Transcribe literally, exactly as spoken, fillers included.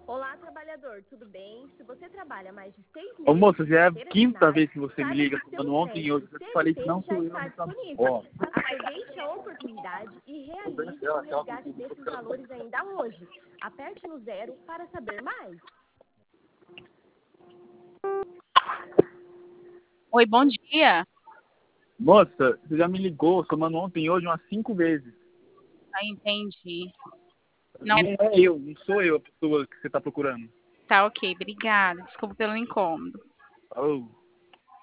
Olá, trabalhador, tudo bem? Se você trabalha mais de seis meses... Ô, moça, já é a carteira quinta assinada, vez que você me saiba liga, que seu falando ontem e hoje. Eu te crédito falei que C L não T já sou eu está nessa disponível. porra. Aproveite a oportunidade e realize o resgate desses valores ainda hoje. Aperte no zero para saber mais. Oi, bom dia. Moça, você já me ligou, somando ontem e hoje umas cinco vezes. Ah, entendi. Não, Não é eu, não sou eu a pessoa que você tá procurando. tá ok, obrigada. Desculpa pelo incômodo. Oh.